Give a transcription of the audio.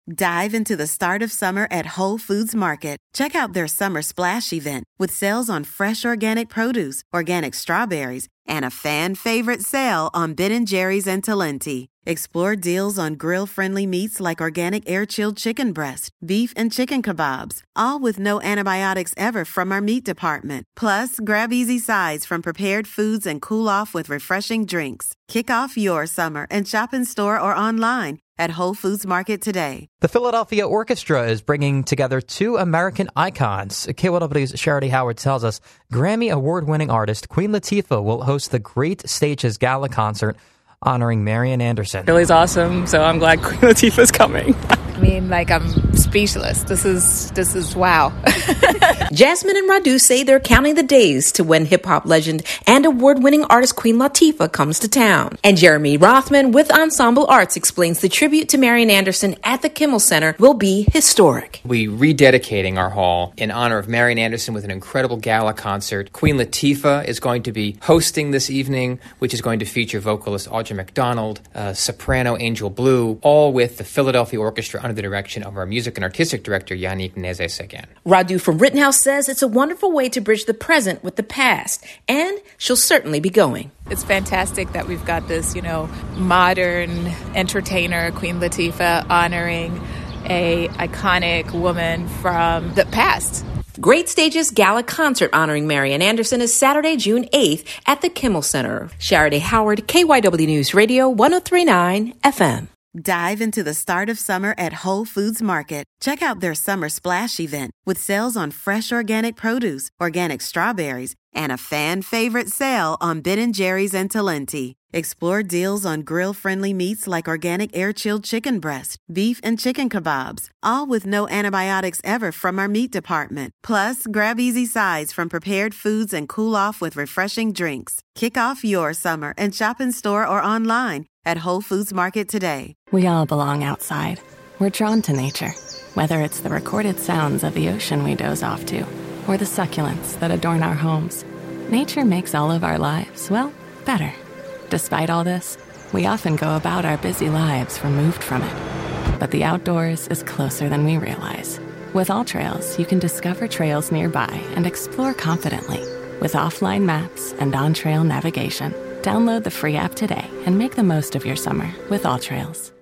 Dive into the start of summer at Whole Foods Market. Check out their Summer Splash event with sales on fresh organic produce, organic strawberries, and a fan-favorite sale on Ben & Jerry's and Talenti. Explore deals on grill-friendly meats like organic air-chilled chicken breast, beef and chicken kebabs, all with no antibiotics ever from our meat department. Plus, grab easy sides from prepared foods and cool off with refreshing drinks. Kick off your summer and shop in store or online at Whole Foods Market today. The Philadelphia Orchestra is bringing together two American icons. KYW's Charity Howard tells us Grammy award-winning artist Queen Latifah will host the Great Stages Gala concert honoring Marian Anderson. Philly's awesome, so I'm glad Queen Latifah's coming. I mean, I'm speechless. This is wow. Jasmine and Radu say they're counting the days to when hip-hop legend and award-winning artist Queen Latifah comes to town. And Jeremy Rothman with Ensemble Arts explains the tribute to Marian Anderson at the Kimmel Center will be historic. We rededicating our hall in honor of Marian Anderson with an incredible gala concert. Queen Latifah is going to be hosting this evening, which is going to feature vocalist Audra McDonald, soprano Angel Blue, all with the Philadelphia Orchestra under the direction of our music and artistic director, Yannick Nézet-Séguin. Radu from Rittenhouse says it's a wonderful way to bridge the present with the past, and she'll certainly be going. It's fantastic that we've got this, modern entertainer, Queen Latifah, honoring a iconic woman from the past. Great Stages Gala concert honoring Marian Anderson is Saturday, June 8th at the Kimmel Center. Charity Howard, KYW News Radio 103.9 FM. Dive into the start of summer at Whole Foods Market. Check out their Summer Splash event with sales on fresh organic produce, organic strawberries, and a fan-favorite sale on Ben & Jerry's and Talenti. Explore deals on grill-friendly meats like organic air-chilled chicken breast, beef and chicken kebabs, all with no antibiotics ever from our meat department. Plus, grab easy sides from prepared foods and cool off with refreshing drinks. Kick off your summer and shop in store or online at Whole Foods Market today. We all belong outside. We're drawn to nature, whether it's the recorded sounds of the ocean we doze off to, or the succulents that adorn our homes. Nature makes all of our lives, well, better. Despite all this, we often go about our busy lives removed from it. But the outdoors is closer than we realize. With AllTrails, you can discover trails nearby and explore confidently. With offline maps and on-trail navigation, download the free app today and make the most of your summer with AllTrails.